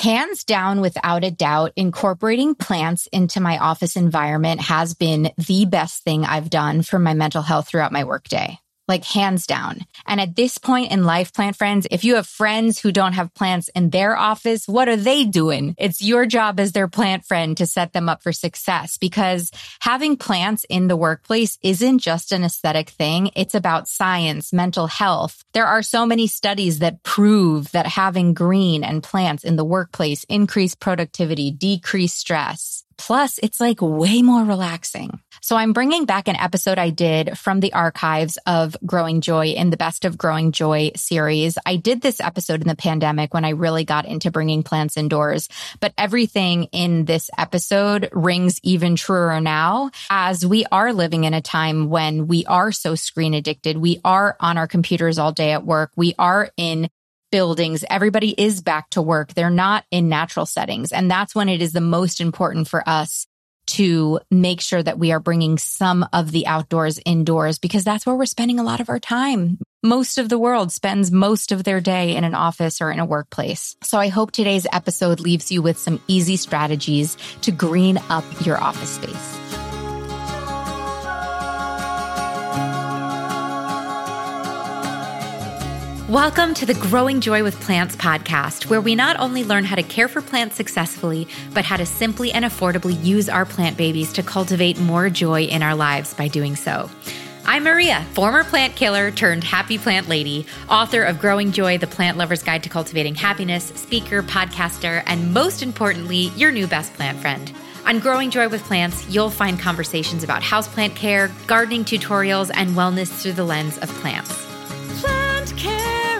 Hands down, without a doubt, incorporating plants into my office environment has been the best thing I've done for my mental health throughout my workday. Like hands down. And at this point in life, plant friends, if you have friends who don't have plants in their office, what are they doing? It's your job as their plant friend to set them up for success, because having plants in the workplace isn't just an aesthetic thing. It's about science, mental health. There are so many studies that prove that having green and plants in the workplace increase productivity, decrease stress. Plus, it's like way more relaxing. So I'm bringing back an episode I did from the archives of Growing Joy in the Best of Growing Joy series. I did this episode in the pandemic when I really got into bringing plants indoors, but everything in this episode rings even truer now, as we are living in a time when we are so screen addicted. We are on our computers all day at work. We are in buildings. Everybody is back to work. They're not in natural settings. And that's when it is the most important for us to make sure that we are bringing some of the outdoors indoors, because that's where we're spending a lot of our time. Most of the world spends most of their day in an office or in a workplace. So I hope today's episode leaves you with some easy strategies to green up your office space. Welcome to the Growing Joy with Plants podcast, where we not only learn how to care for plants successfully, but how to simply and affordably use our plant babies to cultivate more joy in our lives by doing so. I'm Maria, former plant killer turned happy plant lady, author of Growing Joy, the Plant Lover's Guide to Cultivating Happiness, speaker, podcaster, and most importantly, your new best plant friend. On Growing Joy with Plants, you'll find conversations about houseplant care, gardening tutorials, and wellness through the lens of plants. Plant care.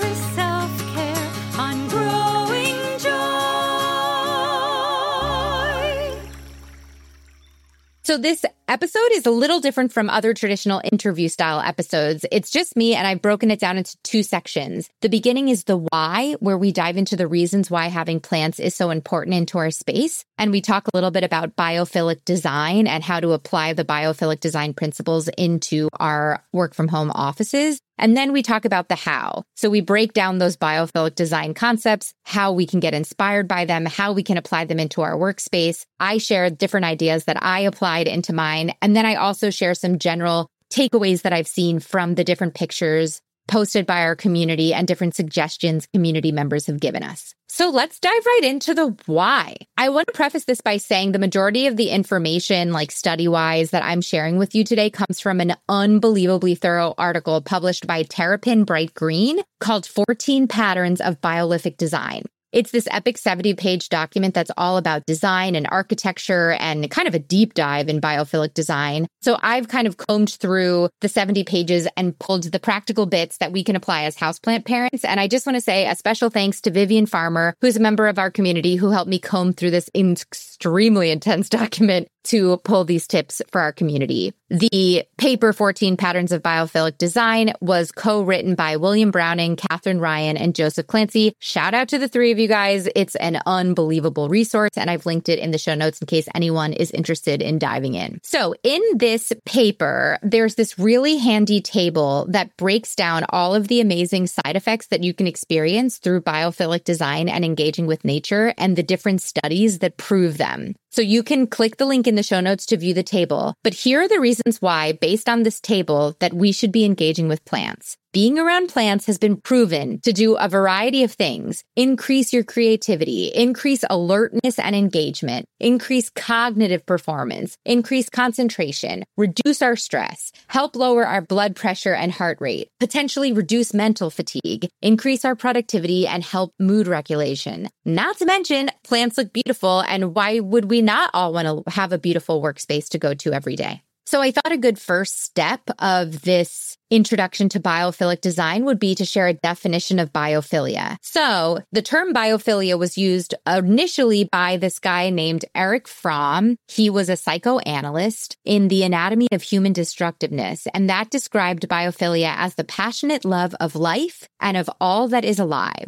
So this episode is a little different from other traditional interview style episodes. It's just me, and I've broken it down into two sections. The beginning is the why, where we dive into the reasons why having plants is so important into our space. And we talk a little bit about biophilic design and how to apply the biophilic design principles into our work from home offices. And then we talk about the how. So we break down those biophilic design concepts, how we can get inspired by them, how we can apply them into our workspace. I share different ideas that I applied into mine. And then I also share some general takeaways that I've seen from the different pictures posted by our community and different suggestions community members have given us. So let's dive right into the why. I want to preface this by saying the majority of the information, like study-wise, that I'm sharing with you today comes from an unbelievably thorough article published by Terrapin Bright Green called 14 Patterns of Biolithic Design. It's this epic 70-page document that's all about design and architecture and kind of a deep dive in biophilic design. So I've kind of combed through the 70 pages and pulled the practical bits that we can apply as houseplant parents. And I just want to say a special thanks to Vivian Farmer, who's a member of our community, who helped me comb through this extremely intense document to pull these tips for our community. The paper 14 Patterns of Biophilic Design was co-written by William Browning, Catherine Ryan, and Joseph Clancy. Shout out to the three of you guys. It's an unbelievable resource, and I've linked it in the show notes in case anyone is interested in diving in. So in this paper, there's this really handy table that breaks down all of the amazing side effects that you can experience through biophilic design and engaging with nature and the different studies that prove them. So you can click the link in the show notes to view the table. But here are the reasons why, based on this table, that we should be engaging with plants. Being around plants has been proven to do a variety of things. Increase your creativity, increase alertness and engagement, increase cognitive performance, increase concentration, reduce our stress, help lower our blood pressure and heart rate, potentially reduce mental fatigue, increase our productivity, and help mood regulation. Not to mention, plants look beautiful, and why would we not all want to have a beautiful workspace to go to every day? So I thought a good first step of this introduction to biophilic design would be to share a definition of biophilia. So the term biophilia was used initially by this guy named Erich Fromm. He was a psychoanalyst in The Anatomy of Human Destructiveness, and that described biophilia as the passionate love of life and of all that is alive.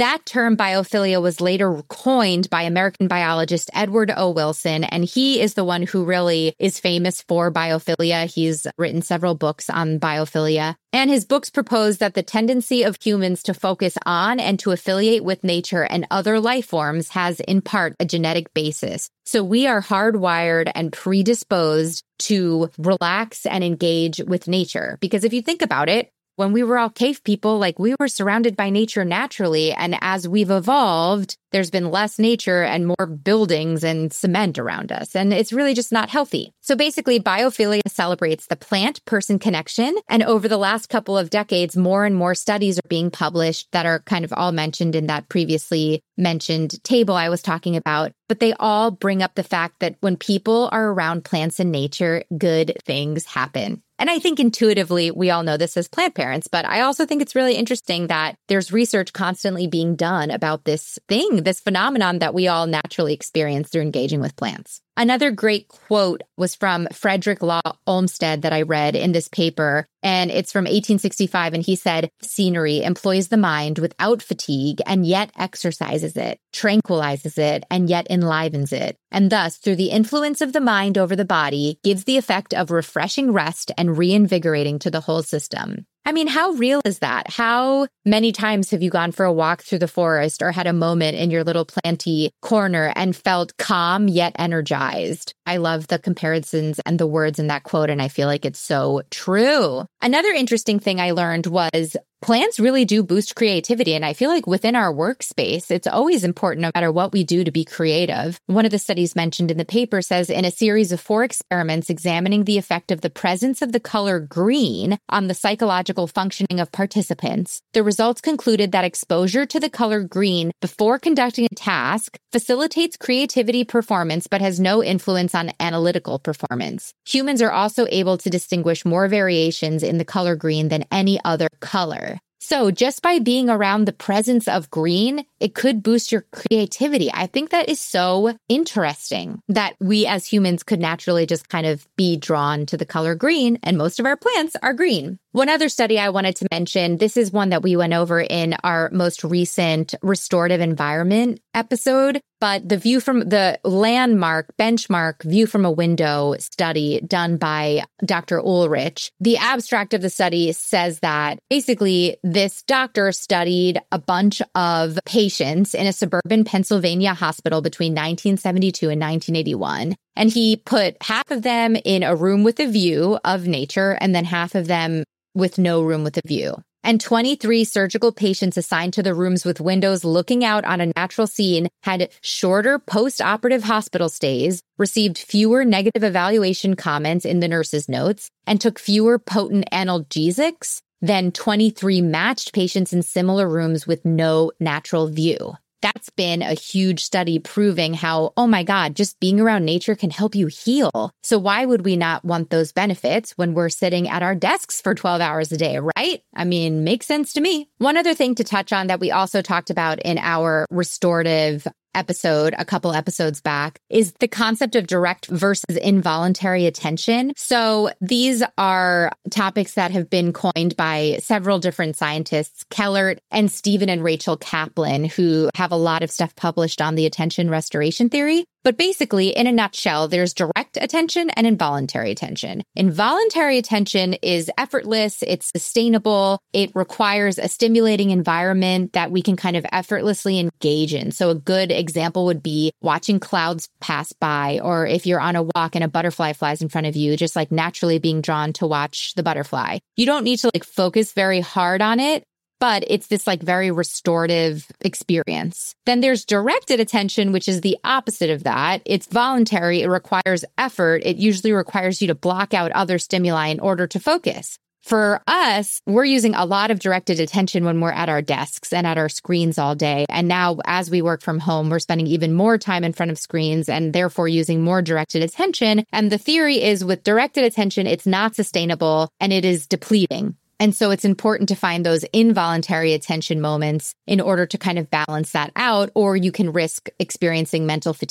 That term biophilia was later coined by American biologist Edward O. Wilson, and he is the one who really is famous for biophilia. He's written several books on biophilia. And his books propose that the tendency of humans to focus on and to affiliate with nature and other life forms has in part a genetic basis. So we are hardwired and predisposed to relax and engage with nature. Because if you think about it, when we were all cave people, like we were surrounded by nature naturally. And as we've evolved, there's been less nature and more buildings and cement around us. And it's really just not healthy. So basically, biophilia celebrates the plant-person connection. And over the last couple of decades, more and more studies are being published that are kind of all mentioned in that previously mentioned table I was talking about. But they all bring up the fact that when people are around plants and nature, good things happen. And I think intuitively, we all know this as plant parents, but I also think it's really interesting that there's research constantly being done about this thing, this phenomenon that we all naturally experience through engaging with plants. Another great quote was from Frederick Law Olmsted that I read in this paper, and it's from 1865, and he said, "Scenery employs the mind without fatigue and yet exercises it, tranquilizes it, and yet enlivens it, and thus, through the influence of the mind over the body, gives the effect of refreshing rest and reinvigorating to the whole system." I mean, how real is that? How many times have you gone for a walk through the forest or had a moment in your little planty corner and felt calm yet energized? I love the comparisons and the words in that quote, and I feel like it's so true. Another interesting thing I learned was plants really do boost creativity. And I feel like within our workspace, it's always important, no matter what we do, to be creative. One of the studies mentioned in the paper says in a series of 4 experiments examining the effect of the presence of the color green on the psychological functioning of participants, the results concluded that exposure to the color green before conducting a task facilitates creativity performance, but has no influence on analytical performance. Humans are also able to distinguish more variations in the color green than any other color. So just by being around the presence of green, it could boost your creativity. I think that is so interesting that we as humans could naturally just kind of be drawn to the color green, and most of our plants are green. One other study I wanted to mention, this is one that we went over in our most recent restorative environment episode, but the view from the landmark benchmark view from a window study done by Dr. Ulrich. The abstract of the study says that basically this doctor studied a bunch of patients in a suburban Pennsylvania hospital between 1972 and 1981. And he put half of them in a room with a view of nature and then half of them with no room with a view. And 23 surgical patients assigned to the rooms with windows looking out on a natural scene had shorter post-operative hospital stays, received fewer negative evaluation comments in the nurse's notes, and took fewer potent analgesics than 23 matched patients in similar rooms with no natural view. That's been a huge study proving how, oh my God, just being around nature can help you heal. So why would we not want those benefits when we're sitting at our desks for 12 hours a day, right? I mean, makes sense to me. One other thing to touch on that we also talked about in our restorative episode a couple episodes back is the concept of direct versus involuntary attention. So these are topics that have been coined by several different scientists, Kellert and Stephen and Rachel Kaplan, who have a lot of stuff published on the attention restoration theory. But basically, in a nutshell, there's direct attention and involuntary attention. Involuntary attention is effortless, it's sustainable, it requires a stimulating environment that we can kind of effortlessly engage in. So a good example would be watching clouds pass by, or if you're on a walk and a butterfly flies in front of you, just like naturally being drawn to watch the butterfly. You don't need to like focus very hard on it, but it's this like very restorative experience. Then there's directed attention, which is the opposite of that. It's voluntary. It requires effort. It usually requires you to block out other stimuli in order to focus. For us, we're using a lot of directed attention when we're at our desks and at our screens all day. And now as we work from home, we're spending even more time in front of screens and therefore using more directed attention. And the theory is with directed attention, it's not sustainable and it is depleting. And so it's important to find those involuntary attention moments in order to kind of balance that out, or you can risk experiencing mental fatigue.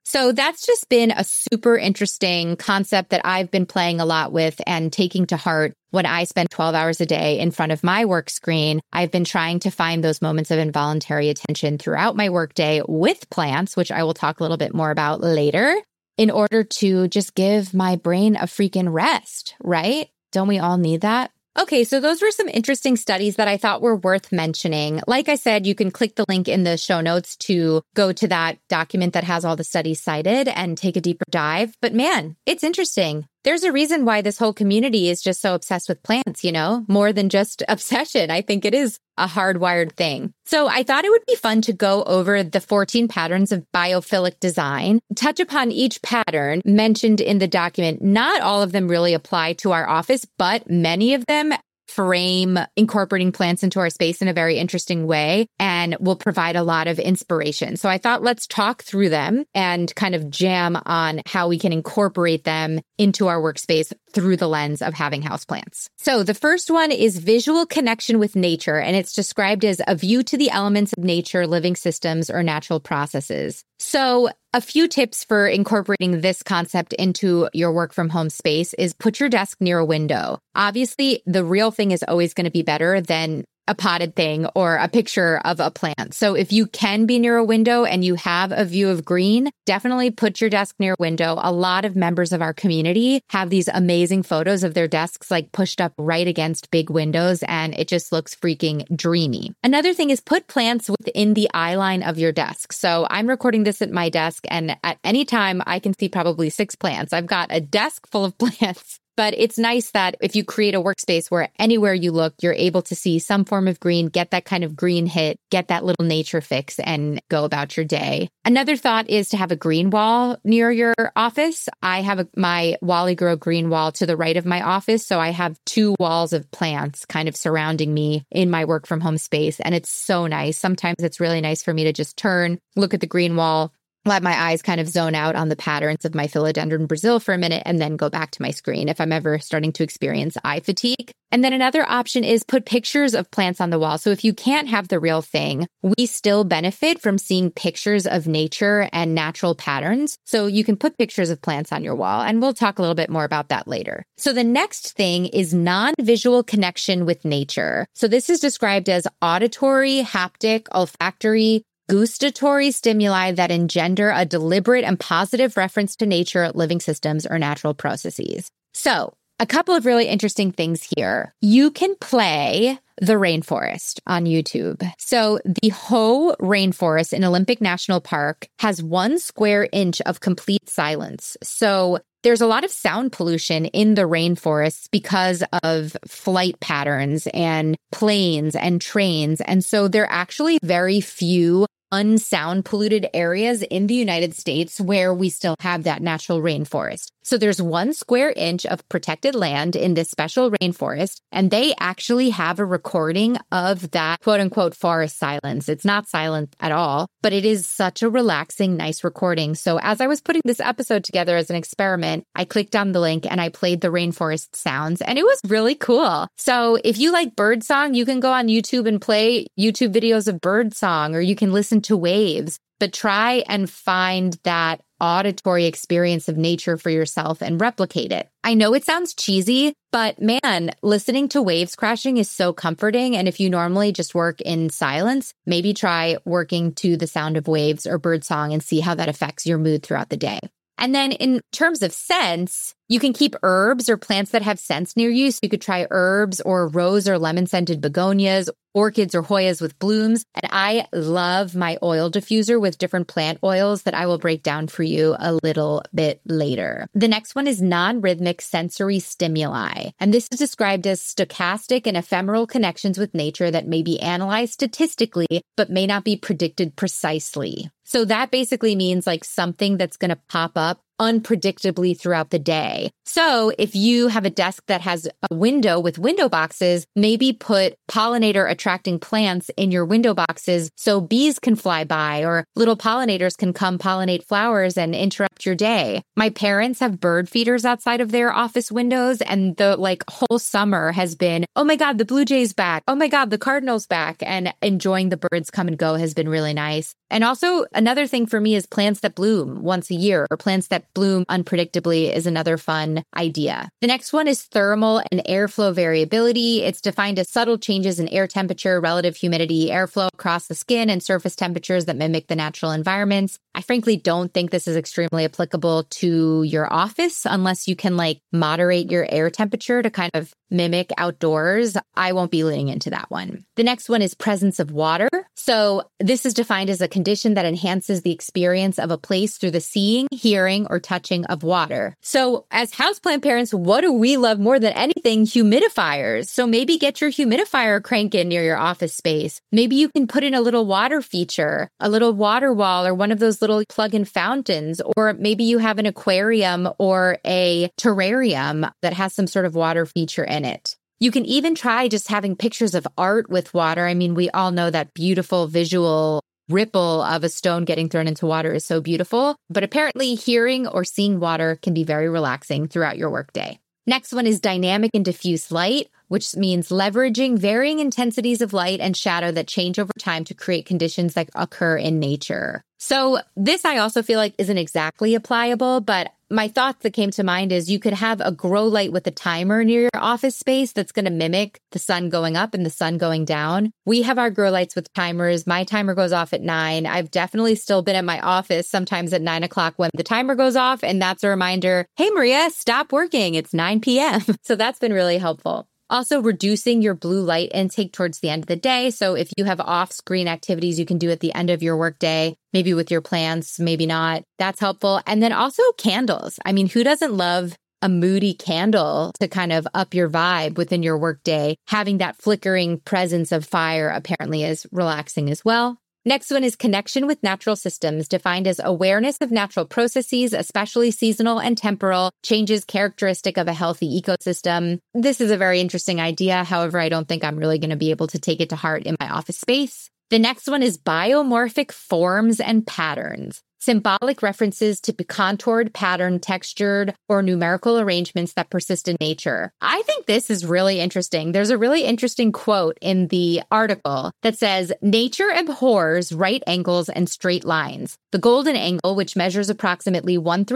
So that's just been a super interesting concept that I've been playing a lot with and taking to heart. When I spend 12 hours a day in front of my work screen, I've been trying to find those moments of involuntary attention throughout my workday with plants, which I will talk a little bit more about later, in order to just give my brain a freaking rest, right? Don't we all need that? Okay, so those were some interesting studies that I thought were worth mentioning. Like I said, you can click the link in the show notes to go to that document that has all the studies cited and take a deeper dive. But man, it's interesting. There's a reason why this whole community is just so obsessed with plants, more than just obsession. I think it is a hardwired thing. So I thought it would be fun to go over the 14 patterns of biophilic design, touch upon each pattern mentioned in the document. Not all of them really apply to our office, but many of them frame incorporating plants into our space in a very interesting way and will provide a lot of inspiration. So I thought let's talk through them and kind of jam on how we can incorporate them into our workspace through the lens of having houseplants. So the first one is visual connection with nature, and it's described as a view to the elements of nature, living systems, or natural processes. So a few tips for incorporating this concept into your work from home space is put your desk near a window. Obviously, the real thing is always going to be better than a potted thing or a picture of a plant. So if you can be near a window and you have a view of green, definitely put your desk near a window. A lot of members of our community have these amazing photos of their desks like pushed up right against big windows, and it just looks freaking dreamy. Another thing is put plants within the eye line of your desk. So I'm recording this at my desk, and at any time I can see probably 6 plants. I've got a desk full of plants. But it's nice that if you create a workspace where anywhere you look, you're able to see some form of green, get that kind of green hit, get that little nature fix, and go about your day. Another thought is to have a green wall near your office. I have my Wally Grow green wall to the right of my office. So I have 2 walls of plants kind of surrounding me in my work from home space. And it's so nice. Sometimes it's really nice for me to just turn, look at the green wall, let my eyes kind of zone out on the patterns of my Philodendron Brazil for a minute, and then go back to my screen if I'm ever starting to experience eye fatigue. And then another option is put pictures of plants on the wall. So if you can't have the real thing, we still benefit from seeing pictures of nature and natural patterns. So you can put pictures of plants on your wall, and we'll talk a little bit more about that later. So the next thing is non-visual connection with nature. So this is described as auditory, haptic, olfactory, gustatory stimuli that engender a deliberate and positive reference to nature, living systems, or natural processes. So a couple of really interesting things here. You can play the rainforest on YouTube. So the Hoh Rainforest in Olympic National Park has 1 square inch of complete silence. So there's a lot of sound pollution in the rainforests because of flight patterns and planes and trains. And so there are actually very few unsound polluted areas in the United States where we still have that natural rainforest. So there's 1 square inch of protected land in this special rainforest, and they actually have a recording of that quote unquote forest silence. It's not silent at all, but it is such a relaxing, nice recording. So as I was putting this episode together as an experiment, I clicked on the link and I played the rainforest sounds, and it was really cool. So if you like birdsong, you can go on YouTube and play YouTube videos of birdsong, or you can listen to waves, but try and find that auditory experience of nature for yourself and replicate it. I know it sounds cheesy, but man, listening to waves crashing is so comforting. And if you normally just work in silence, maybe try working to the sound of waves or birdsong and see how that affects your mood throughout the day. And then in terms of scents, you can keep herbs or plants that have scents near you. So you could try herbs or rose or lemon scented begonias, orchids or Hoyas with blooms. And I love my oil diffuser with different plant oils that I will break down for you a little bit later. The next one is non-rhythmic sensory stimuli. And this is described as stochastic and ephemeral connections with nature that may be analyzed statistically, but may not be predicted precisely. So that basically means like something that's going to pop up unpredictably throughout the day. So if you have a desk that has a window with window boxes, maybe put pollinator attracting plants in your window boxes so bees can fly by or little pollinators can come pollinate flowers and interrupt your day. My parents have bird feeders outside of their office windows, and the whole summer has been, oh my God, the Blue Jays back. Oh my God, the Cardinals back. And enjoying the birds come and go has been really nice. And also another thing for me is plants that bloom once a year, or plants that bloom unpredictably is another fun idea. The next one is thermal and airflow variability. It's defined as subtle changes in air temperature, relative humidity, airflow across the skin, and surface temperatures that mimic the natural environments. I frankly don't think this is extremely applicable to your office unless you can moderate your air temperature to kind of mimic outdoors. I won't be leaning into that one. The next one is presence of water. So this is defined as a condition that enhances the experience of a place through the seeing, hearing, or touching of water. So as houseplant parents, what do we love more than anything? Humidifiers. So maybe get your humidifier cranking near your office space. Maybe you can put in a little water feature, a little water wall, or one of those little plug-in fountains, or maybe you have an aquarium or a terrarium that has some sort of water feature in it. You can even try just having pictures of art with water. I mean, we all know that beautiful visual ripple of a stone getting thrown into water is so beautiful, but apparently hearing or seeing water can be very relaxing throughout your workday. Next one is dynamic and diffuse light, which means leveraging varying intensities of light and shadow that change over time to create conditions that occur in nature. So this I also feel like isn't exactly applicable, but my thought that came to mind is you could have a grow light with a timer near your office space that's going to mimic the sun going up and the sun going down. We have our grow lights with timers. My timer goes off at 9. I've definitely still been at my office sometimes at 9 o'clock when the timer goes off. And that's a reminder, hey, Maria, stop working. It's 9 p.m. So that's been really helpful. Also, reducing your blue light intake towards the end of the day. So if you have off-screen activities you can do at the end of your workday, maybe with your plants, maybe not, that's helpful. And then also candles. I mean, who doesn't love a moody candle to kind of up your vibe within your workday? Having that flickering presence of fire apparently is relaxing as well. Next one is connection with natural systems, defined as awareness of natural processes, especially seasonal and temporal, changes characteristic of a healthy ecosystem. This is a very interesting idea. However, I don't think I'm really going to be able to take it to heart in my office space. The next one is biomorphic forms and patterns. Symbolic references to contoured, patterned, textured, or numerical arrangements that persist in nature. I think this is really interesting. There's a really interesting quote in the article that says, nature abhors right angles and straight lines. The golden angle, which measures approximately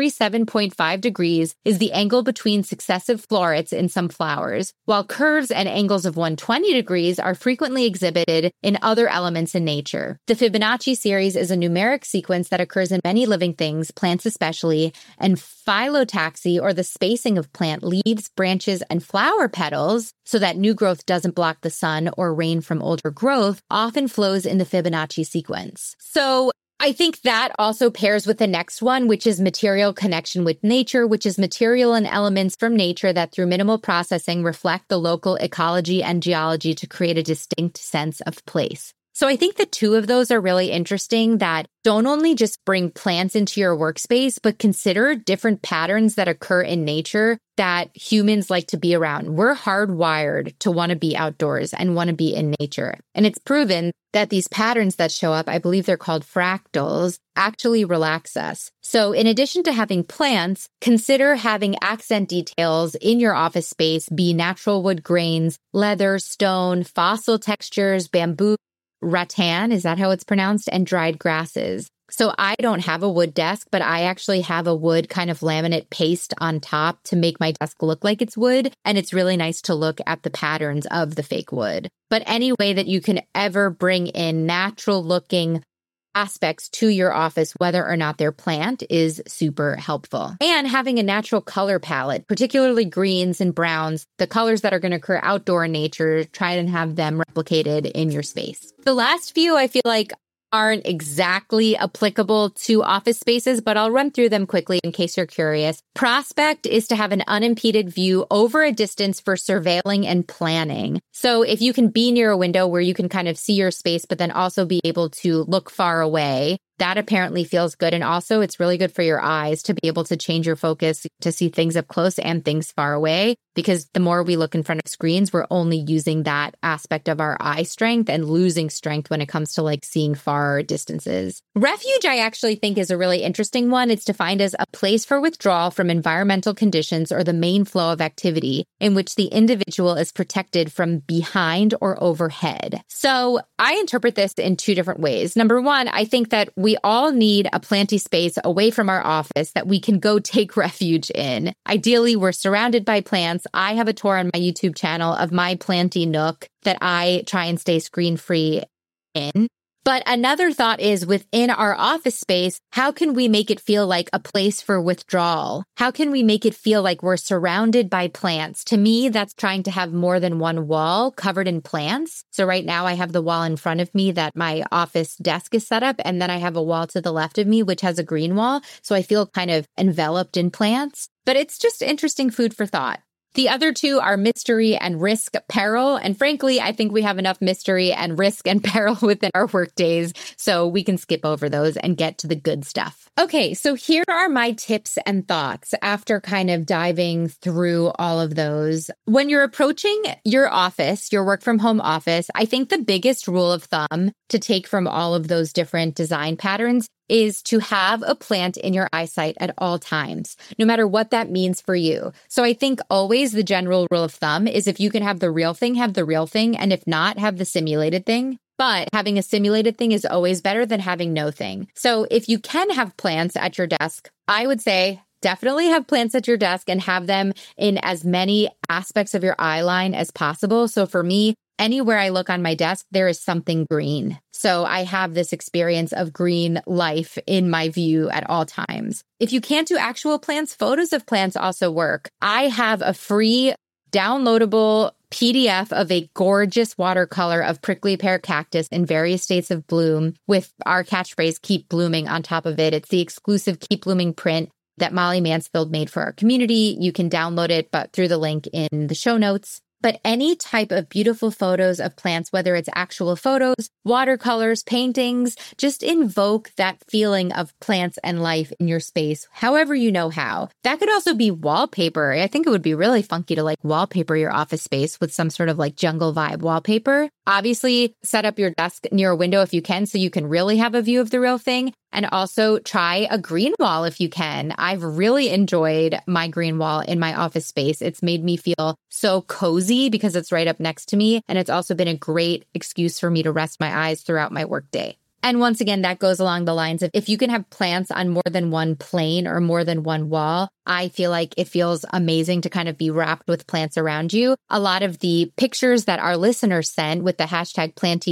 137.5 degrees, is the angle between successive florets in some flowers, while curves and angles of 120 degrees are frequently exhibited in other elements in nature. The Fibonacci series is a numeric sequence that occurs in many living things, plants especially, and phyllotaxy, or the spacing of plant leaves, branches, and flower petals so that new growth doesn't block the sun or rain from older growth, often flows in the Fibonacci sequence. So I think that also pairs with the next one, which is material connection with nature, which is material and elements from nature that through minimal processing reflect the local ecology and geology to create a distinct sense of place. So I think the two of those are really interesting, that don't only just bring plants into your workspace, but consider different patterns that occur in nature that humans like to be around. We're hardwired to want to be outdoors and want to be in nature. And it's proven that these patterns that show up, I believe they're called fractals, actually relax us. So in addition to having plants, consider having accent details in your office space be natural wood grains, leather, stone, fossil textures, bamboo, rattan, is that how it's pronounced? And dried grasses. So I don't have a wood desk, but I actually have a wood kind of laminate paste on top to make my desk look like it's wood. And it's really nice to look at the patterns of the fake wood. But any way that you can ever bring in natural looking aspects to your office, whether or not they're plant, is super helpful. And having a natural color palette, particularly greens and browns, the colors that are going to occur outdoor in nature, try and have them replicated in your space. The last few, I feel like, aren't exactly applicable to office spaces, but I'll run through them quickly in case you're curious. Prospect is to have an unimpeded view over a distance for surveilling and planning. So if you can be near a window where you can kind of see your space, but then also be able to look far away, that apparently feels good. And also it's really good for your eyes to be able to change your focus to see things up close and things far away. Because the more we look in front of screens, we're only using that aspect of our eye strength and losing strength when it comes to like seeing far distances. Refuge, I actually think, is a really interesting one. It's defined as a place for withdrawal from environmental conditions or the main flow of activity in which the individual is protected from behind or overhead. So I interpret this in two different ways. Number one, I think that we all need a planty space away from our office that we can go take refuge in. Ideally, we're surrounded by plants. I have a tour on my YouTube channel of my planty nook that I try and stay screen-free in. But another thought is within our office space, how can we make it feel like a place for withdrawal? How can we make it feel like we're surrounded by plants? To me, that's trying to have more than one wall covered in plants. So right now I have the wall in front of me that my office desk is set up. And then I have a wall to the left of me, which has a green wall. So I feel kind of enveloped in plants. But it's just interesting food for thought. The other two are mystery and risk peril. And frankly, I think we have enough mystery and risk and peril within our work days, so we can skip over those and get to the good stuff. Okay, so here are my tips and thoughts after kind of diving through all of those. When you're approaching your office, your work from home office, I think the biggest rule of thumb to take from all of those different design patterns is to have a plant in your eyesight at all times, no matter what that means for you. So I think always the general rule of thumb is if you can have the real thing, have the real thing. And if not, have the simulated thing. But having a simulated thing is always better than having no thing. So if you can have plants at your desk, I would say definitely have plants at your desk and have them in as many aspects of your eye line as possible. So for me, anywhere I look on my desk, there is something green. So I have this experience of green life in my view at all times. If you can't do actual plants, photos of plants also work. I have a free downloadable PDF of a gorgeous watercolor of prickly pear cactus in various states of bloom with our catchphrase, keep blooming, on top of it. It's the exclusive Keep Blooming print that Molly Mansfield made for our community. You can download it, but through the link in the show notes. But any type of beautiful photos of plants, whether it's actual photos, watercolors, paintings, just invoke that feeling of plants and life in your space, however you know how. That could also be wallpaper. I think it would be really funky to like wallpaper your office space with some sort of like jungle vibe wallpaper. Obviously, set up your desk near a window if you can, so you can really have a view of the real thing. And also try a green wall if you can. I've really enjoyed my green wall in my office space. It's made me feel so cozy because it's right up next to me. And it's also been a great excuse for me to rest my eyes throughout my workday. And once again, that goes along the lines of if you can have plants on more than one plane or more than one wall, I feel like it feels amazing to kind of be wrapped with plants around you. A lot of the pictures that our listeners sent with the hashtag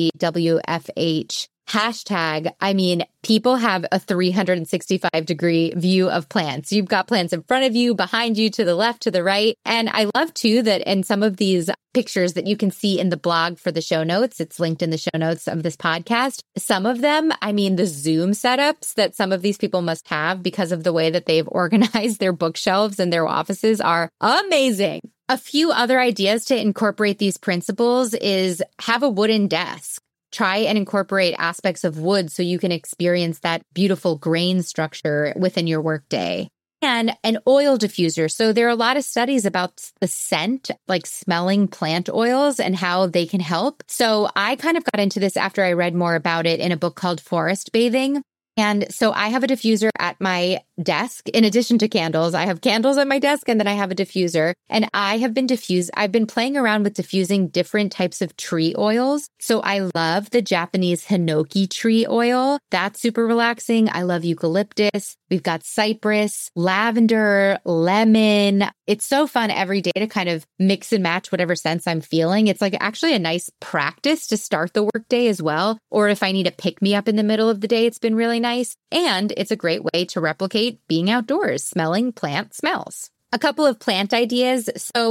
PlantyWFH hashtag, I mean, people have a 365-degree view of plants. You've got plants in front of you, behind you, to the left, to the right. And I love too that in some of these pictures that you can see in the blog for the show notes, it's linked in the show notes of this podcast. Some of them, I mean, the Zoom setups that some of these people must have because of the way that they've organized their bookshelves and their offices are amazing. A few other ideas to incorporate these principles is have a wooden desk. Try and incorporate aspects of wood so you can experience that beautiful grain structure within your workday. And an oil diffuser. So there are a lot of studies about the scent, like smelling plant oils and how they can help. So I kind of got into this after I read more about it in a book called Forest Bathing. And so I have a diffuser at my desk. In addition to candles, I have candles at my desk and then I have a diffuser. And I've been playing around with diffusing different types of tree oils. So I love the Japanese Hinoki tree oil. That's super relaxing. I love eucalyptus. We've got cypress, lavender, lemon. It's so fun every day to kind of mix and match whatever scents I'm feeling. It's like actually a nice practice to start the workday as well. Or if I need a pick me up in the middle of the day, it's been really nice. And it's a great way to replicate being outdoors, smelling plant smells. A couple of plant ideas. So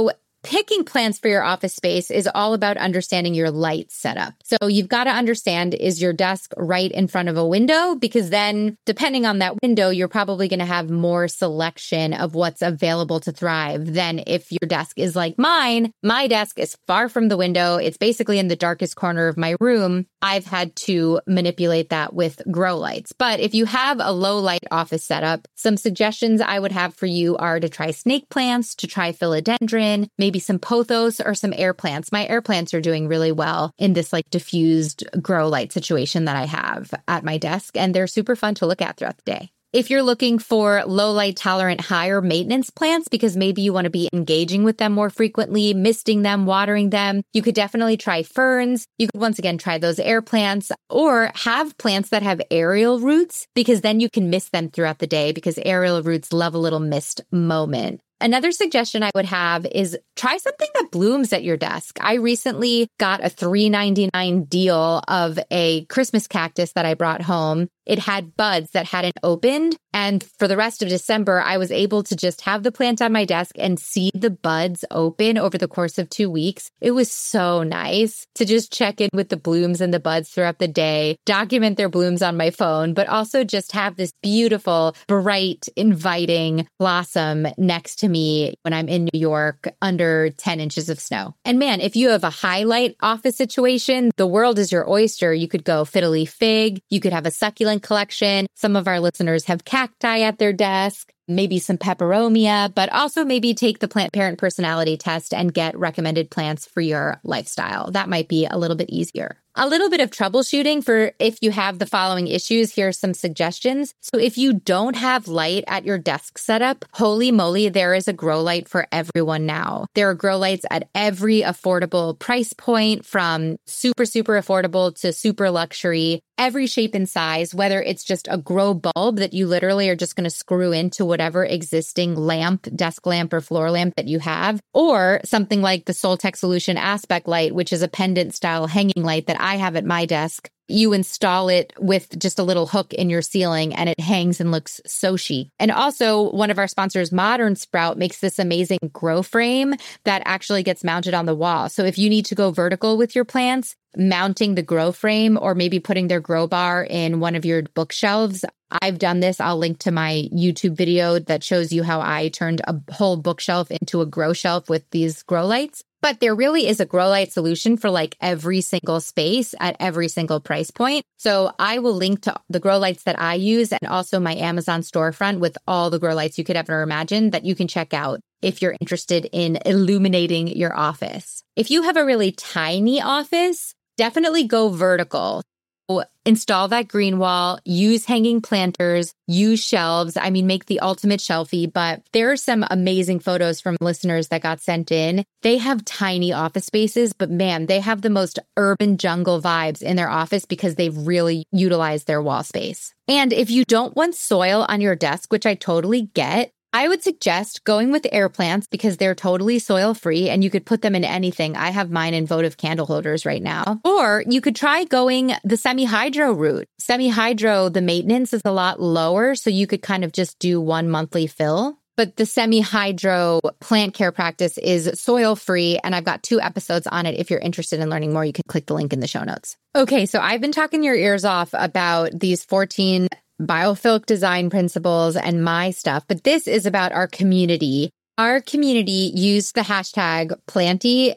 Picking plants for your office space is all about understanding your light setup. So you've got to understand, is your desk right in front of a window? Because then depending on that window, you're probably going to have more selection of what's available to thrive than if your desk is like mine. My desk is far from the window. It's basically in the darkest corner of my room. I've had to manipulate that with grow lights. But if you have a low light office setup, some suggestions I would have for you are to try snake plants, to try philodendron, maybe some pothos or some air plants. My air plants are doing really well in this like diffused grow light situation that I have at my desk, and they're super fun to look at throughout the day. If you're looking for low light tolerant, higher maintenance plants, because maybe you want to be engaging with them more frequently, misting them, watering them, you could definitely try ferns. You could once again try those air plants, or have plants that have aerial roots, because then you can mist them throughout the day, because aerial roots love a little mist moment. Another suggestion I would have is try something that blooms at your desk. I recently got a $3.99 deal of a Christmas cactus that I brought home. It had buds that hadn't opened. And for the rest of December, I was able to just have the plant on my desk and see the buds open over the course of 2 weeks. It was so nice to just check in with the blooms and the buds throughout the day, document their blooms on my phone, but also just have this beautiful, bright, inviting blossom next to me when I'm in New York under 10 inches of snow. And man, if you have a highlight office situation, the world is your oyster. You could go fiddle leaf fig. You could have a succulent collection. Some of our listeners have cacti at their desk, maybe some peperomia, but also maybe take the plant parent personality test and get recommended plants for your lifestyle. That might be a little bit easier. A little bit of troubleshooting for if you have the following issues. Here are some suggestions. So if you don't have light at your desk setup, holy moly, there is a grow light for everyone now. There are grow lights at every affordable price point, from super, super affordable to super luxury, every shape and size, whether it's just a grow bulb that you literally are just going to screw into whatever existing lamp, desk lamp or floor lamp that you have, or something like the Soltech Solution Aspect Light, which is a pendant style hanging light that I have at my desk. You install it with just a little hook in your ceiling and it hangs and looks so chic. And also, one of our sponsors, Modern Sprout, makes this amazing grow frame that actually gets mounted on the wall. So if you need to go vertical with your plants, mounting the grow frame or maybe putting their grow bar in one of your bookshelves, I've done this. I'll link to my YouTube video that shows you how I turned a whole bookshelf into a grow shelf with these grow lights. But there really is a grow light solution for like every single space at every single price point. So I will link to the grow lights that I use and also my Amazon storefront with all the grow lights you could ever imagine that you can check out if you're interested in illuminating your office. If you have a really tiny office, definitely go vertical. Install that green wall, use hanging planters, use shelves. I mean, make the ultimate shelfie, but there are some amazing photos from listeners that got sent in. They have tiny office spaces, but man, they have the most urban jungle vibes in their office because they've really utilized their wall space. And if you don't want soil on your desk, which I totally get, I would suggest going with air plants because they're totally soil-free and you could put them in anything. I have mine in votive candle holders right now. Or you could try going the semi-hydro route. Semi-hydro, the maintenance is a lot lower, so you could kind of just do one monthly fill. But the semi-hydro plant care practice is soil-free, and I've got 2 episodes on it. If you're interested in learning more, you can click the link in the show notes. Okay, so I've been talking your ears off about these 14 biophilic design principles and my stuff, but this is about our community. Our community used the hashtag Planty,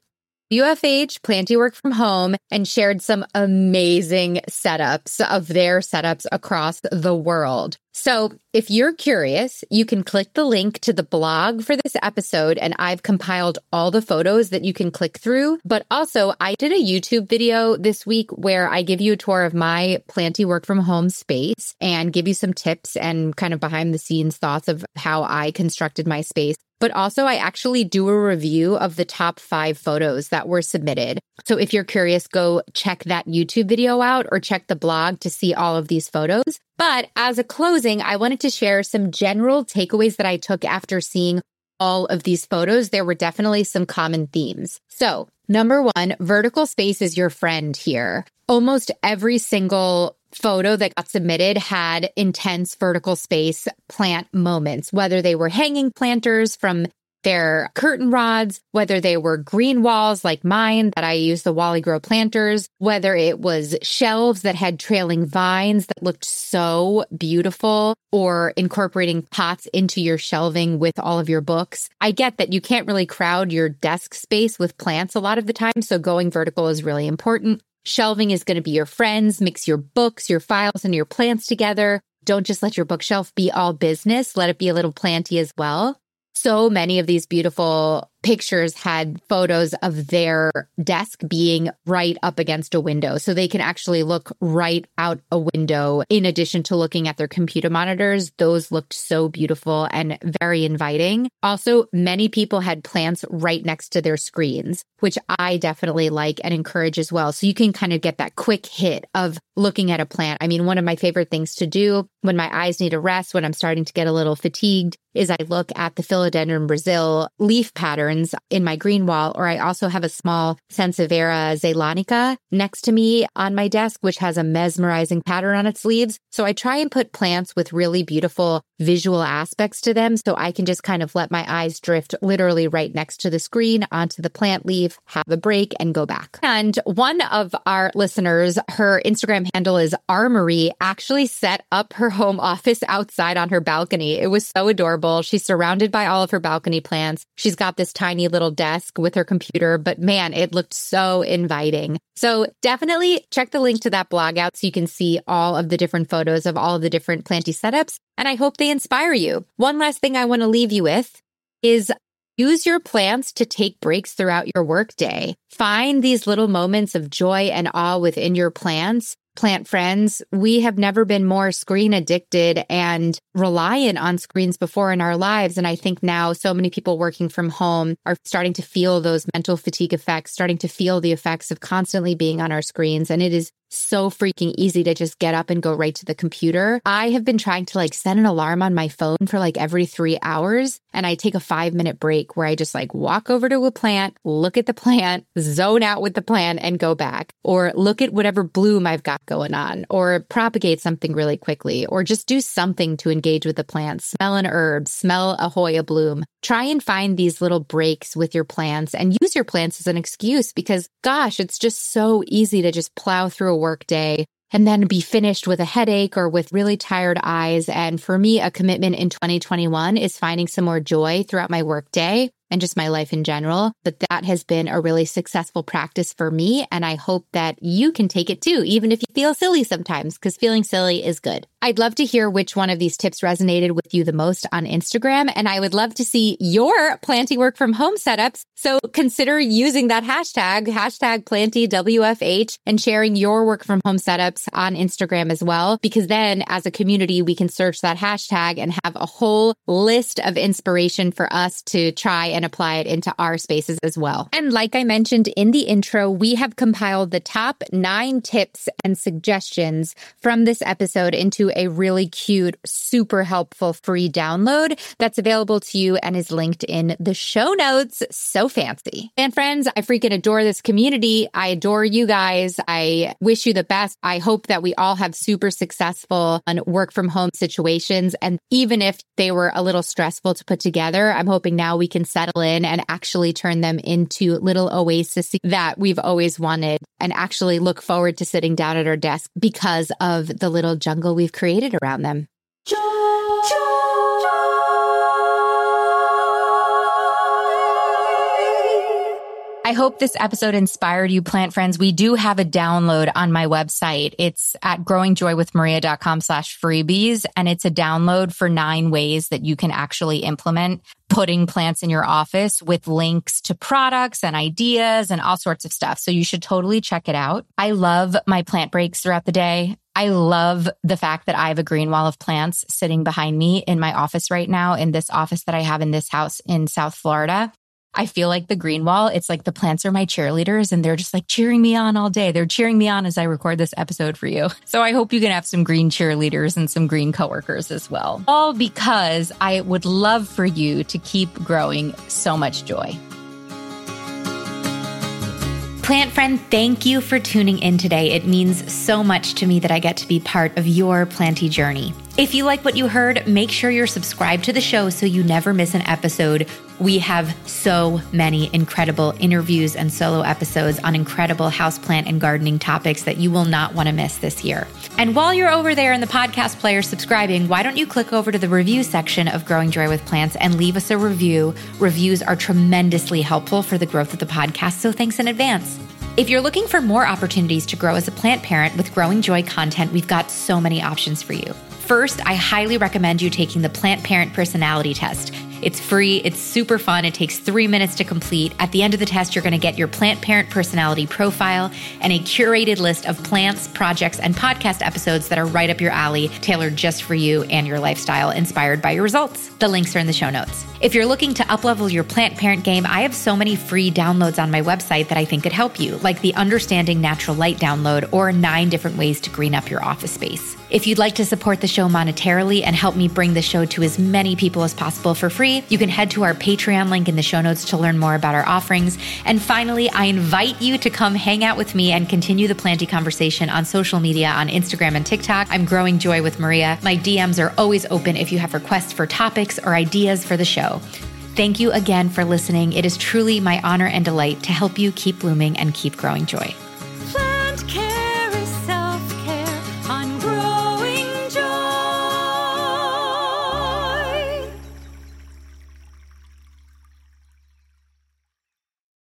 UFH, Planty Work From Home, and shared some amazing setups of their setups across the world. So if you're curious, you can click the link to the blog for this episode, and I've compiled all the photos that you can click through. But also, I did a YouTube video this week where I give you a tour of my Planty Work From Home space and give you some tips and kind of behind the scenes thoughts of how I constructed my space. But also, I actually do a review of the top 5 photos that were submitted. So if you're curious, go check that YouTube video out or check the blog to see all of these photos. But as a closing, I wanted to share some general takeaways that I took after seeing all of these photos. There were definitely some common themes. So, number 1, vertical space is your friend here. Almost every single photo that got submitted had intense vertical space plant moments, whether they were hanging planters from their curtain rods, whether they were green walls like mine that I use the Wally Grow planters, whether it was shelves that had trailing vines that looked so beautiful, or incorporating pots into your shelving with all of your books. I get that you can't really crowd your desk space with plants a lot of the time, so going vertical is really important. Shelving is going to be your friends. Mix your books, your files, and your plants together. Don't just let your bookshelf be all business. Let it be a little planty as well. So many of these beautiful pictures had photos of their desk being right up against a window. So they can actually look right out a window in addition to looking at their computer monitors. Those looked so beautiful and very inviting. Also, many people had plants right next to their screens, which I definitely like and encourage as well. So you can kind of get that quick hit of looking at a plant. I mean, one of my favorite things to do when my eyes need a rest, when I'm starting to get a little fatigued, is I look at the Philodendron Brazil leaf patterns in my green wall, or I also have a small Sansevieria zeylanica next to me on my desk, which has a mesmerizing pattern on its leaves. So I try and put plants with really beautiful visual aspects to them so I can just kind of let my eyes drift literally right next to the screen onto the plant leaf, have a break, and go back. And one of our listeners, her Instagram handle is Armory, actually set up her home office outside on her balcony. It was so adorable. She's surrounded by all of her balcony plants. She's got this tiny little desk with her computer, but man, it looked so inviting. So definitely check the link to that blog out so you can see all of the different photos of all of the different planty setups. And I hope they inspire you. One last thing I want to leave you with is use your plants to take breaks throughout your workday. Find these little moments of joy and awe within your plants. Plant friends, we have never been more screen addicted and reliant on screens before in our lives. And I think now so many people working from home are starting to feel those mental fatigue effects, starting to feel the effects of constantly being on our screens. And it is so freaking easy to just get up and go right to the computer. I have been trying to set an alarm on my phone for every 3 hours. And I take a 5-minute break where I just walk over to a plant, look at the plant, zone out with the plant and go back, or look at whatever bloom I've got going on, or propagate something really quickly, or just do something to engage with the plant, smell an herb, smell a Hoya bloom. Try and find these little breaks with your plants and use your plants as an excuse because gosh, it's just so easy to just plow through a work day and then be finished with a headache or with really tired eyes. And for me, a commitment in 2021 is finding some more joy throughout my work day and just my life in general. But that has been a really successful practice for me. And I hope that you can take it too, even if you feel silly sometimes, because feeling silly is good. I'd love to hear which one of these tips resonated with you the most on Instagram. And I would love to see your planty work from home setups. So consider using that hashtag #PlantyWFH, and sharing your work from home setups on Instagram as well. Because then as a community, we can search that hashtag and have a whole list of inspiration for us to try and apply it into our spaces as well. And like I mentioned in the intro, we have compiled the top 9 tips and suggestions from this episode into a really cute, super helpful free download that's available to you and is linked in the show notes. So fancy. And friends, I freaking adore this community. I adore you guys. I wish you the best. I hope that we all have super successful work from home situations. And even if they were a little stressful to put together, I'm hoping now we can settle in and actually turn them into little oases that we've always wanted and actually look forward to sitting down at our desk because of the little jungle we've created around them. I hope this episode inspired you, plant friends. We do have a download on my website. It's at growingjoywithmaria.com/freebies. And it's a download for 9 ways that you can actually implement putting plants in your office with links to products and ideas and all sorts of stuff. So you should totally check it out. I love my plant breaks throughout the day. I love the fact that I have a green wall of plants sitting behind me in my office right now, in this office that I have in this house in South Florida. I feel like the green wall, it's like the plants are my cheerleaders and they're just cheering me on all day. They're cheering me on as I record this episode for you. So I hope you can have some green cheerleaders and some green coworkers as well. All because I would love for you to keep growing so much joy. Plant friend, thank you for tuning in today. It means so much to me that I get to be part of your planty journey. If you like what you heard, make sure you're subscribed to the show so you never miss an episode. We have so many incredible interviews and solo episodes on incredible houseplant and gardening topics that you will not want to miss this year. And while you're over there in the podcast player subscribing, why don't you click over to the review section of Growing Joy with Plants and leave us a review? Reviews are tremendously helpful for the growth of the podcast, so thanks in advance. If you're looking for more opportunities to grow as a plant parent with Growing Joy content, we've got so many options for you. First, I highly recommend you taking the Plant Parent Personality Test. It's free, it's super fun, it takes 3 minutes to complete. At the end of the test, you're gonna get your plant parent personality profile and a curated list of plants, projects, and podcast episodes that are right up your alley, tailored just for you and your lifestyle, inspired by your results. The links are in the show notes. If you're looking to uplevel your plant parent game, I have so many free downloads on my website that I think could help you, like the Understanding Natural Light download or 9 different ways to green up your office space. If you'd like to support the show monetarily and help me bring the show to as many people as possible for free, you can head to our Patreon link in the show notes to learn more about our offerings. And finally, I invite you to come hang out with me and continue the planty conversation on social media on Instagram and TikTok. I'm Growing Joy with Maria. My DMs are always open if you have requests for topics or ideas for the show. Thank you again for listening. It is truly my honor and delight to help you keep blooming and keep growing joy.